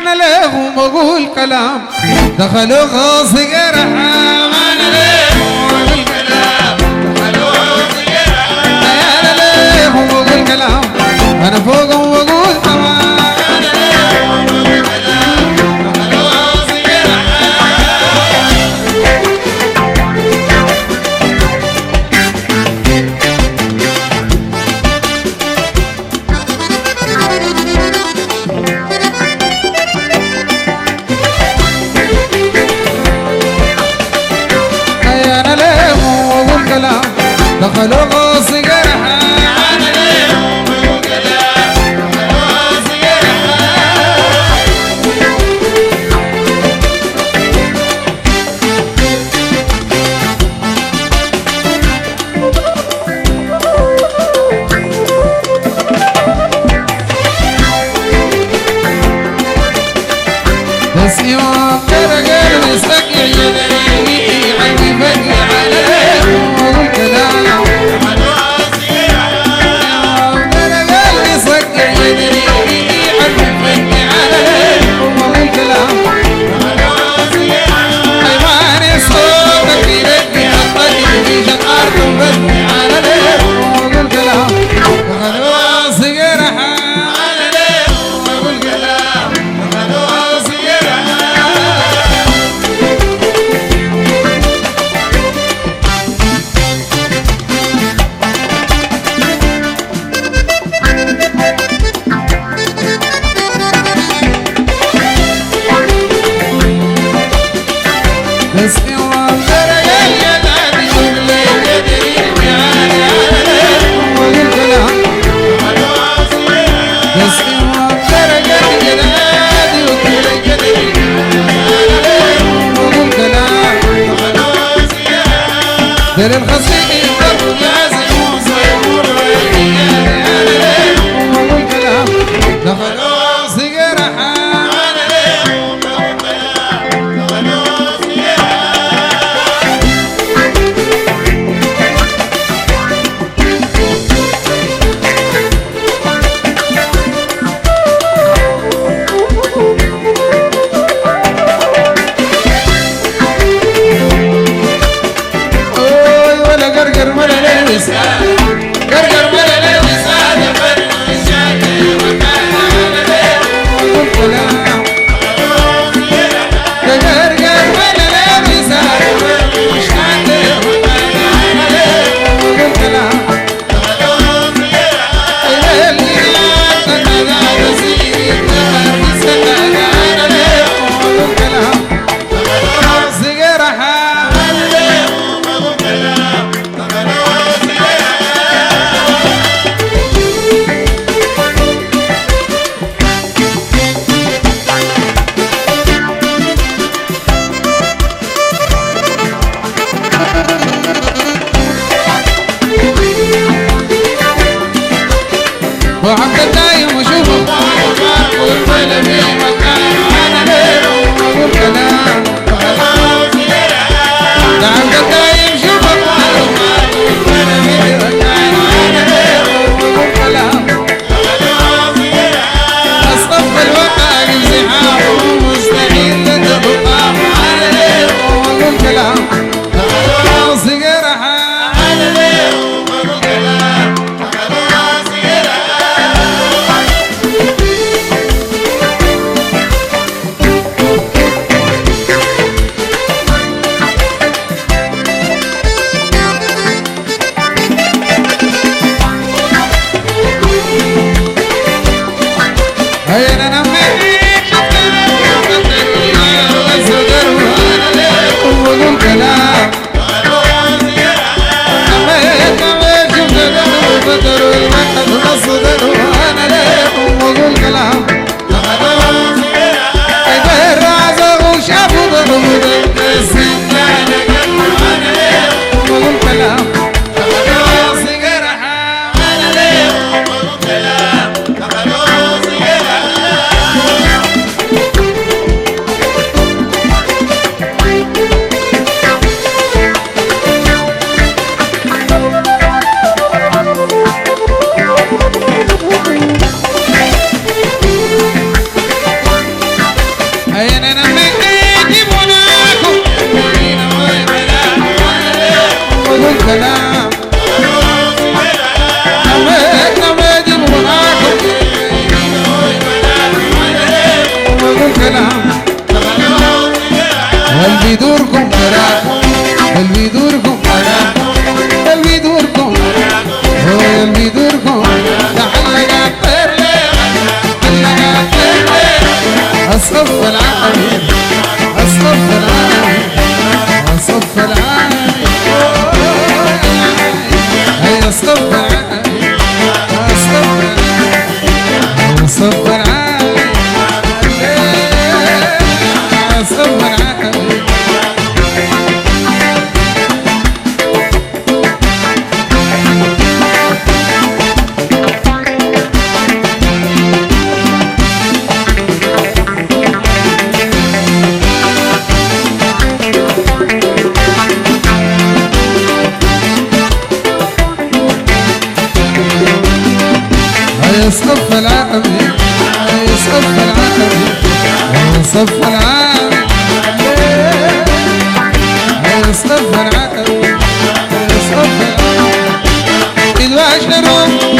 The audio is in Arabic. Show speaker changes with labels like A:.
A: انا لهم بقول كلام دخلوا غاصي رحام انا لهم بقول كلام دخلوا غاصي رحام انا لهم بقول كلام انا فوقهم بقول تمام انا لهم بقول كلام دخلوا غاصي دخلوا غاصي رحام انا لهم بقول كلام دخلوا غاصي بس يوم ترى مسك يدري عندي بقي عليهم بقول كلام بس يوم ترى يدري عليهم بقول كلام بس يوم ترى يدري بقول كلام دير الخصيم يضربوا لازم وصيبور بقول كلام دخلوا سيجارة حام انا لهم بقول كلام دخلوا قرقر ولا لبس قرقر ولا لبس هذا فرق الشاكي وكان على ليه وقل كلام قرقر ولا لبس هذا فرق الشاكي وكان على ليه وقل كلام اللي يعطنا ذا بسيط نهر بسكان على ليه وقل كلام صغير حام على ليه وقل كلام وعبد الدايم وشوفه والطلب في مكان انا ليه وقول كلام ده عبد الدايم شوفه والطلب في مكان انا ليه وقول كلام اصطف الوقت انزحام مستحيل تتقام انا ليه وقول كلام صغير حام انا ليه وقول كلام قلبي دوركم قلبي دوركم هو قلبي دوركم تعلق الطير علق الطير الصف العالي الصف العالي الصف العالي هيا الصف العالي الصف العالي الصف العالي صف العالمي صف العالمي صف العالمي صف العالمي صف العالمي إذ بشروا